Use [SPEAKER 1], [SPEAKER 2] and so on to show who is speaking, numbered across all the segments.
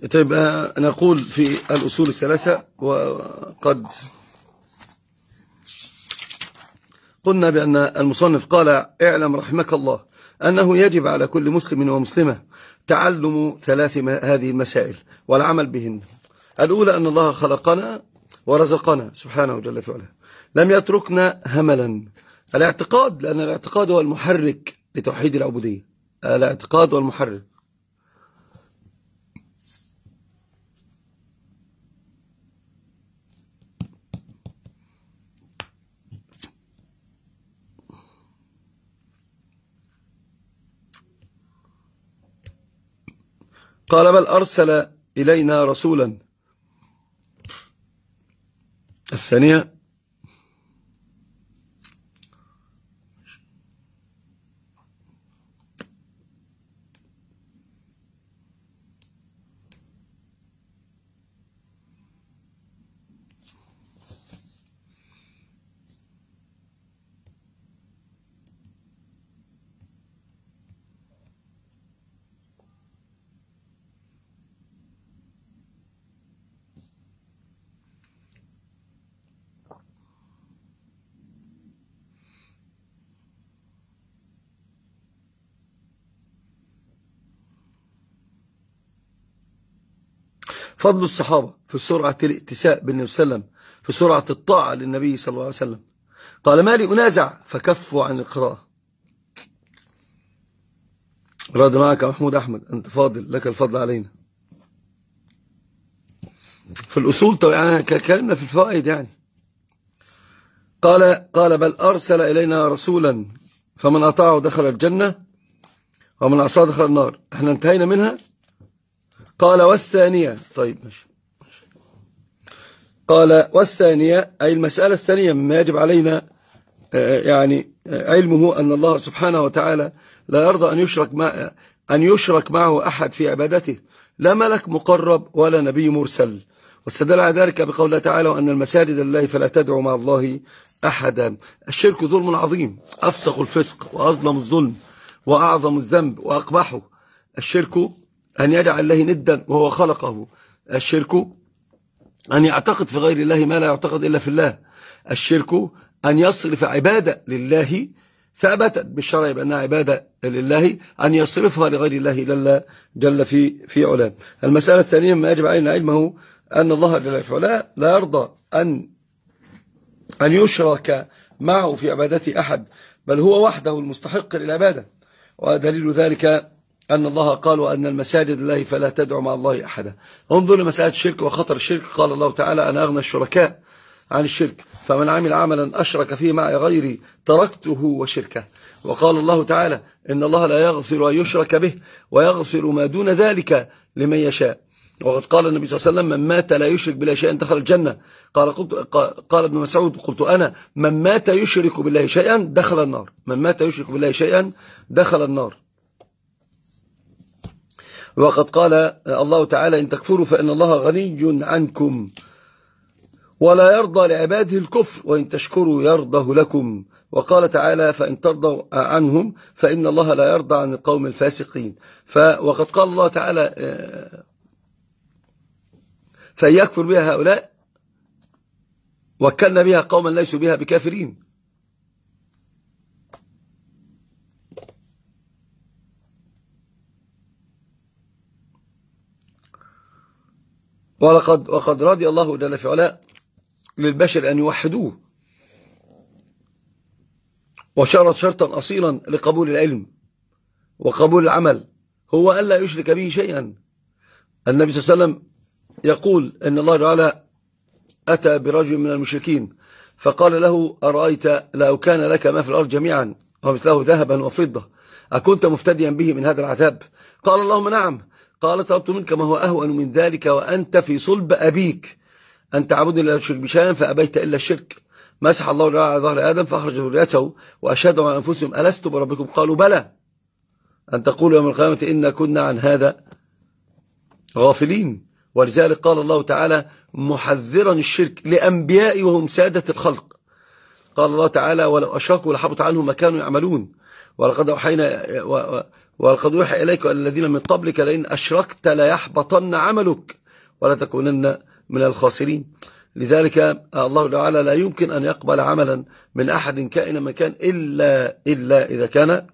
[SPEAKER 1] طيب نقول في الأصول الثلاثة، وقد قلنا بأن المصنف قال: اعلم رحمك الله أنه يجب على كل مسلم ومسلمة تعلم ثلاث هذه المسائل والعمل بهن. الأولى أن الله خلقنا ورزقنا سبحانه جل في علاه، لم يتركنا هملا. الاعتقاد، لأن الاعتقاد هو المحرك لتوحيد العبودية. الاعتقاد هو المحرك. قال: بل أرسل إلينا رسولا. الثانية: فضل الصحابة في سرعة الائتساء بالنبي صلى الله عليه وسلم، في سرعة الطاعة للنبي صلى الله عليه وسلم. قال: ما لي أنازع فكفوا عن القراءة. رضي معك محمود أحمد، أنت فاضل، لك الفضل علينا. في الأصول طبعا كلمة في الفوائد يعني. قال: بل أرسل إلينا رسولا فمن أطاعه دخل الجنة ومن عصاه دخل النار. احنا انتهينا منها. قال: والثانية. طيب ماشي. قال: والثانية أي المسألة الثانية مما يجب علينا يعني علمه أن الله سبحانه وتعالى لا يرضى أن يشرك معه أحد في عبادته، لا ملك مقرب ولا نبي مرسل. واستدل على ذلك بقوله تعالى: وأن المساجد لله فلا تدعوا مع الله أحدا. الشرك ظلم عظيم، أفسق الفسق وأظلم الظلم وأعظم الذنب وأقبحه. الشرك أن يجعل الله ندا وهو خلقه. الشرك أن يعتقد في غير الله ما لا يعتقد إلا في الله. الشرك أن يصرف عبادة لله ثابتت بالشرع بأنها عبادة لله، أن يصرفها لغير الله جل في علاه. المسألة الثانية ما يجب علينا علمه أن الله جل في علاه لا يرضى أن يشرك معه في عبادته أحد، بل هو وحده المستحق للعبادة. ودليل ذلك أن الله قال: وأن المساجد لله فلا تدعوا مع الله أحدا. انظر لمسألة الشرك وخطر الشرك. قال الله تعالى: أنا أغنى الشركاء عن الشرك، فمن عمل عملا أشرك فيه معي غيري تركته وشركه. وقال الله تعالى: إن الله لا يغفر أن يشرك به ويغفر ما دون ذلك لمن يشاء. وقد قال النبي صلى الله عليه وسلم: من مات لا يشرك بالله شيئا دخل الجنة. قال ابن مسعود: قلت أنا: من مات يشرك بالله شيئا دخل النار. من مات يشرك بالله شيئا دخل النار. وقد قال الله تعالى: إن تكفروا فإن الله غني عنكم ولا يرضى لعباده الكفر وإن تشكروا يرضه لكم. وقال تعالى: فإن ترضوا عنهم فإن الله لا يرضى عن القوم الفاسقين. وقد قال الله تعالى: فإن يكفر بها هؤلاء وكلنا بها قوما ليسوا بها بكافرين. وقد رضي الله جل في علاه للبشر أن يوحدوه، وشرط شرطا أصيلا لقبول العلم وقبول العمل، هو ألا يشرك به شيئا. النبي صلى الله عليه وسلم يقول إن الله تعالى أتى برجل من المشركين فقال له: أرأيت لو كان لك ما في الأرض جميعا ومثله ذهبا وفضة أكنت مفتديا به من هذا العذاب؟ قال: اللهم نعم. قال: طلبت منك ما هو أهون من ذلك وأنت في صلب أبيك، أن تعبدني لا تشرك بشيئا فأبيت إلا الشرك. مسح الله على ظهر آدم فأخرج ذريته وأشهدهم على أنفسهم: ألست بربكم؟ قالوا: بلى. أن تقولوا يوم القيامة إنا كنا عن هذا غافلين. ولذلك قال الله تعالى محذرا الشرك لأنبيائي وهم سادة الخلق. قال الله تعالى: ولو أشركوا لحبط عنهم ما كانوا يعملون. ولقد أوحينا ولقد أوحي إليك وإلى الذين من قبلك لئن أشركت ليحبطن عملك ولا تكونن من الخاسرين. لذلك الله تعالى لا يمكن أن يقبل عملا من أحد كائنا ما كان إلا إذا كان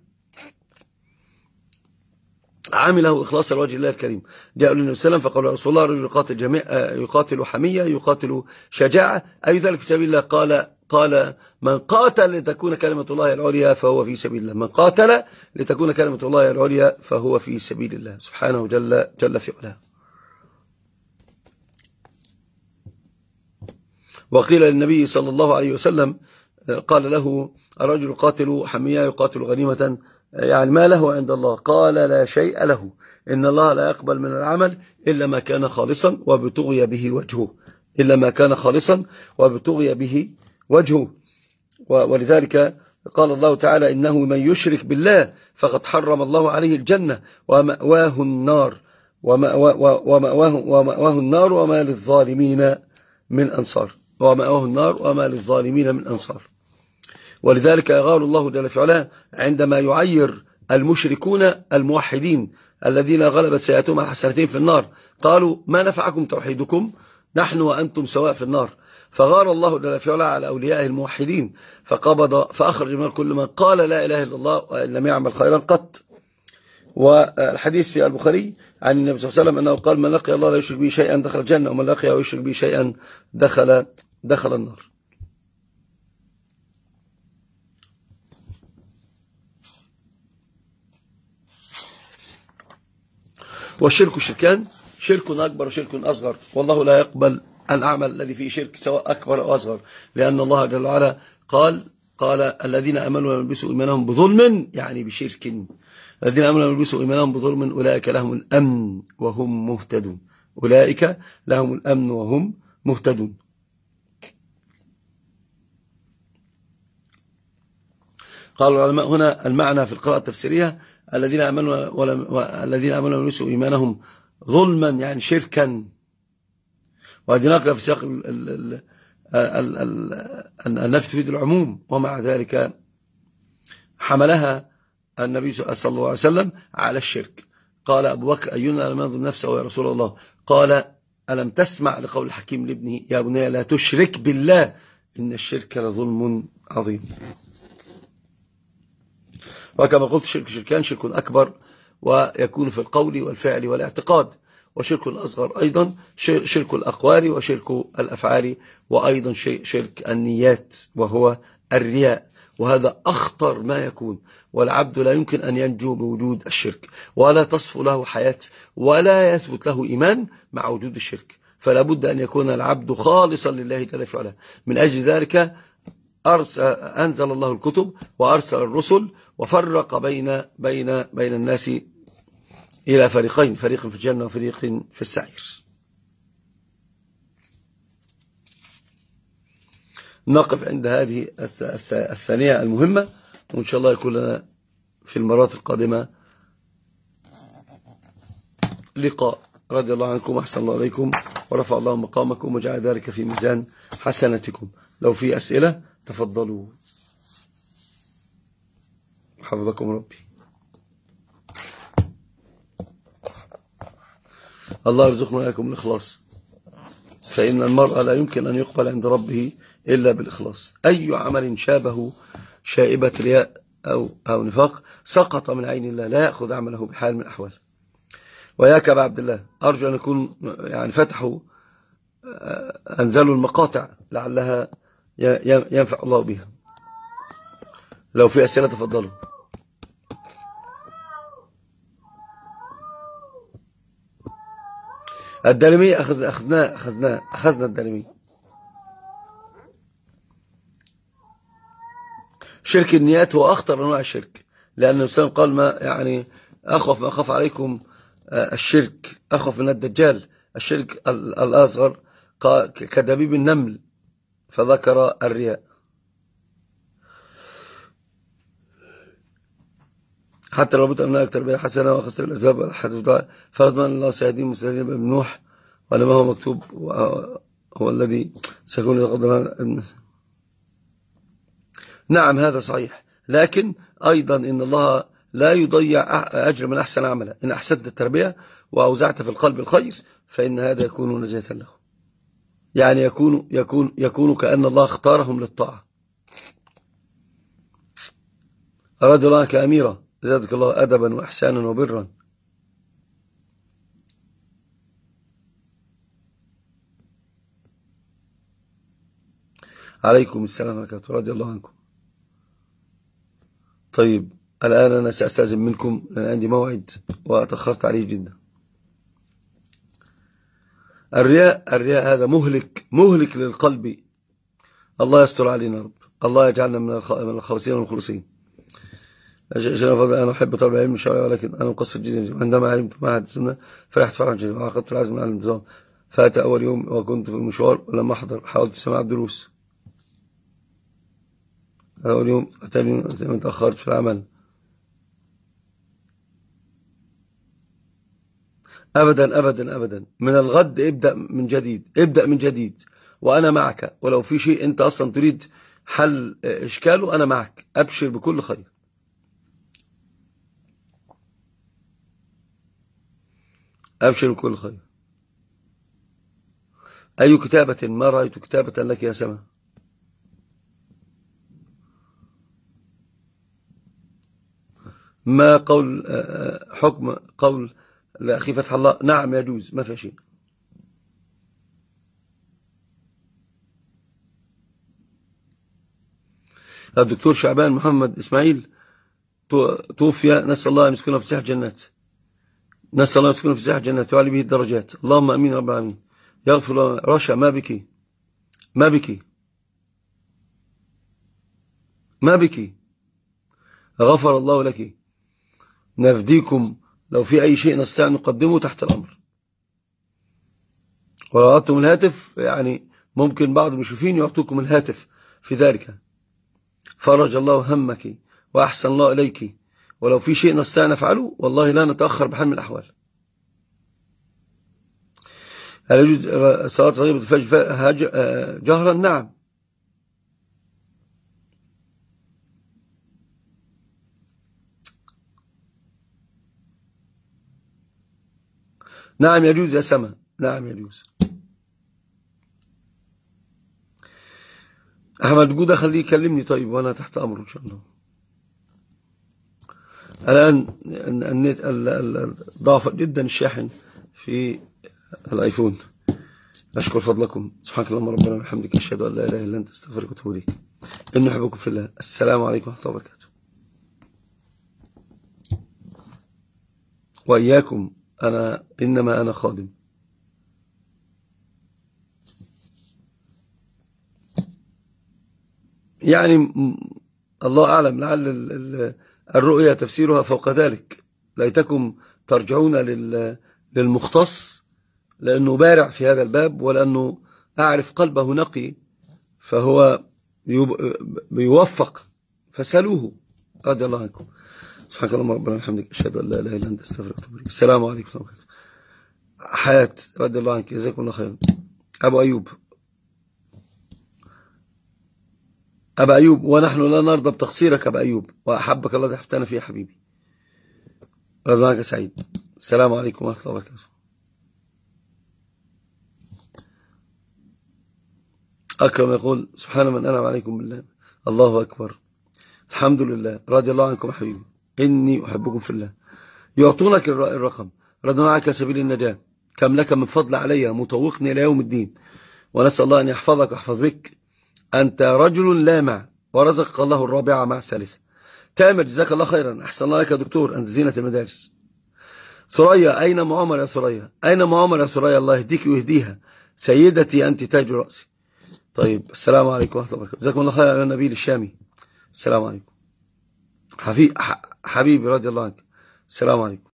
[SPEAKER 1] عمله إخلاص لوجه الله الكريم. جاءوا للنبي صلى الله عليه وسلم فقالوا يا رسول الله رجل يقاتل حمية يقاتل شجاعة أي ذلك في سبيل الله؟ قال من قاتل لتكون كلمة الله العليا فهو في سبيل الله. من قاتل لتكون كلمة الله العليا فهو في سبيل الله سبحانه جل في علاه. وقيل للنبي صلى الله عليه وسلم قال له الرجل يقاتل حمية يقاتل غنيمة يعني ما له عند الله؟ قال لا شيء له، إن الله لا يقبل من العمل إلا ما كان خالصا وابتغي به وجهه، إلا ما كان خالصا وابتغي به وجهه. ولذلك قال الله تعالى إنه من يشرك بالله فقد حرم الله عليه الجنة ومأواه النار وما للظالمين من أنصار. ومأواه النار وما للظالمين من أنصار. ولذلك يغار الله جل في علاه عندما يعير المشركون الموحدين الذين غلبت سيئاتهم على حسنتين في النار، قالوا ما نفعكم توحيدكم نحن وأنتم سواء في النار. فغار الله جل في علاه على أوليائه الموحدين فقبض فأخرج من كل من قال لا إله إلا الله وإن لم يعمل خيرا قط. والحديث في البخاري عن النبي صلى الله عليه وسلم أنه قال من لقي الله لا يشرك به شيئا دخل الجنة ومن لقيه ويشرك به شيئا دخل النار. والشرك شركان، شرك أكبر وشرك أصغر، والله لا يقبل الأعمال الذي فيه شرك سواء أكبر أو أصغر، لأن الله جل وعلا قال الذين آمنوا ولم يلبسوا إيمانهم بظلم يعني بشرك، الذين آمنوا ولم يلبسوا إيمانهم بظلم أولئك لهم الأمن وهم مهتدون، أولئك لهم الأمن وهم مهتدون. قال العلماء هنا المعنى في القراءة التفسيرية الذين آمنوا ولم يلبسوا إيمانهم ظلما يعني شركا. وهذه نقلة في سياق النفي تفيد العموم، ومع ذلك حملها النبي صلى الله عليه وسلم على الشرك. قال أبو بكر أينا لم يظلم نفسه يا رسول الله؟ قال ألم تسمع لقول الحكيم لابنه يا بني لا تشرك بالله إن الشرك لظلم عظيم. وكما قلت شركان، شرك أكبر ويكون في القول والفعل والاعتقاد، وشرك الأصغر أيضا شرك الأقوال وشرك الأفعال، وأيضا شرك النيات وهو الرياء، وهذا أخطر ما يكون. والعبد لا يمكن أن ينجو بوجود الشرك، ولا تصفو له حياة ولا يثبت له إيمان مع وجود الشرك، فلا بد أن يكون العبد خالصا لله جل في علاه. من أجل ذلك أنزل الله الكتب وأرسل الرسل وفرق بين الناس إلى فريقين، فريق في الجنة وفريق في السعير. نقف عند هذه الثانية المهمة، وإن شاء الله يكون لنا في المرات القادمة لقاء. رضي الله عنكم وأحسن الله عليكم ورفع الله مقامكم وجعل ذلك في ميزان حسناتكم. لو في أسئلة تفضلوا، حفظكم ربي. الله يرزقنا وإياكم الإخلاص، فإن المرء لا يمكن أن يقبل عند ربه إلا بالإخلاص. أي عمل شابه شائبة رياء أو نفاق سقط من عين الله، لا يأخذ عمله بحال من الأحوال. وياك أبا عبد الله، أرجو أن يكون يعني فتحوا أنزلوا المقاطع لعلها ينفع الله بها. لو في أسئلة تفضلوا. الدارمي أخذنا الدارمي. شرك النيات هو أخطر أنواع الشرك، لأن النبي صلى الله عليه وسلم قال ما يعني أخوف ما أخاف عليكم الشرك، أخوف من الدجال الشرك الأصغر كدبيب النمل، فذكر الرياء. حتى لو بد أن تربية حسنة وخسر الأسباب والحدث فرضنا أن الله سيهدين المسلمين بن نوح، ولما هو مكتوب هو الذي سيكون يقدر. نعم هذا صحيح، لكن أيضا إن الله لا يضيع أجر من أحسن عملا. إن أحسنت التربية وأوزعت في القلب الخير فإن هذا يكون نجاة له، يعني يكون كأن الله اختارهم للطاعة. أراد الله كأميرة زادك الله أدبا وإحسانا وبرا. عليكم السلام ورحمة الله، رضي الله عنكم. طيب الآن أنا سأستأذن منكم لأن عندي موعد وأتأخرت عليه جدا. الرياء هذا مهلك للقلب. الله يستر علينا يا رب، الله يجعلنا من الخالصين والمخلصين. أنا أحب طلب العلم الشرعي ولكن أنا مقصر جدا. عندما علمت معهد السنة فرحت فرحا شديدا وعقدت العزم على الانتظام. فأتى أول يوم وكنت في المشوار ولما أحضر حاولت سماع الدروس. أول يوم ثاني يوم تأخرت في العمل. أبدا أبدا أبدا، من الغد ابدأ من جديد وأنا معك. ولو في شيء أنت أصلا تريد حل إشكاله أنا معك، أبشر بكل خير. أبشر بكل خير. أي كتابة ما رأيت كتابة لك يا سما. ما قول حكم قول لأخي فتح الله؟ نعم يجوز، ما في شيء. الدكتور شعبان محمد إسماعيل توفي، نسأل الله أن يسكنه في ساحة جنات، نسأل الله أن يسكنه في ساحة جنات ويعلي به الدرجات، اللهم أمين رب العالمين. يغفر الله. رشا ما بك غفر الله لك. نفديكم لو في أي شيء نستطيع نقدمه تحت الأمر. ولو أردتم الهاتف يعني ممكن بعض المشرفين يعطوكم الهاتف في ذلك. فرج الله همك وأحسن الله إليك. ولو في شيء نستطيع نفعله والله لا نتأخر بحال من الأحوال. هل يجوز صلاة رغيبة الفجر جهرا؟ نعم. نعم يجوز يا سما، نعم يجوز. أحمد جودة خليه يكلمني طيب وأنا تحت أمره إن شاء الله. الآن النت ضعف جدا الشاحن في الآيفون. أشكر فضلكم. سبحانك اللهم ربنا وبحمدك أشهد أن لا إله إلا أنت أستغفرك وأتوب إليك. إني أحبكم في الله. السلام عليكم ورحمة الله وبركاته. وإياكم. إنما أنا خادم. يعني الله أعلم، لعل الرؤية تفسيرها فوق ذلك. ليتكم ترجعون للمختص لأنه بارع في هذا الباب ولأنه أعرف قلبه نقي فهو بيوفق، فسألوه. رضي الله عنكم. سبحانك اللهم ربنا وبحمدك أشهد أن لا إله إلا أنت أستغفرك وأتوب إليك. السلام عليكم ورحمة الله وبركاته. حياة رضي الله عنك، جزاكم الله خيرا. أبا أيوب، ونحن لا نرضى بتقصيرك أبا أيوب، وأحبك الله تحتنا فيه حبيبي. رضي الله عنك سعيد. السلام عليكم ورحمة الله وبركاته. أكرم يقول سبحان من أنعم عليكم بالله. الله أكبر. الحمد لله. رضي الله عنكم حبيبي، إني أحبكم في الله. يعطونك الرقم. رضي الله عنك سبيل النجاة. كم لك من فضل علي مطوقني إلى يوم الدين. ونسأل الله أن يحفظك ويحفظ بك. أنت رجل لامع ورزقك الله الرابعة مع الثالثة. كامل جزاك الله خيرا. أحسن الله لك يا دكتور، أنت زينة المدارس. ثريا، أين معمر يا ثريا؟ أين معمر يا ثريا؟ الله يهديك ويهديها. سيدتي أنت تاج رأسي. طيب السلام عليكم ورحمة الله وبركاته. جزاكم الله خيرا يا نبيل الشامي. السلام عليكم حبيبي رضي الله عنك. السلام عليكم.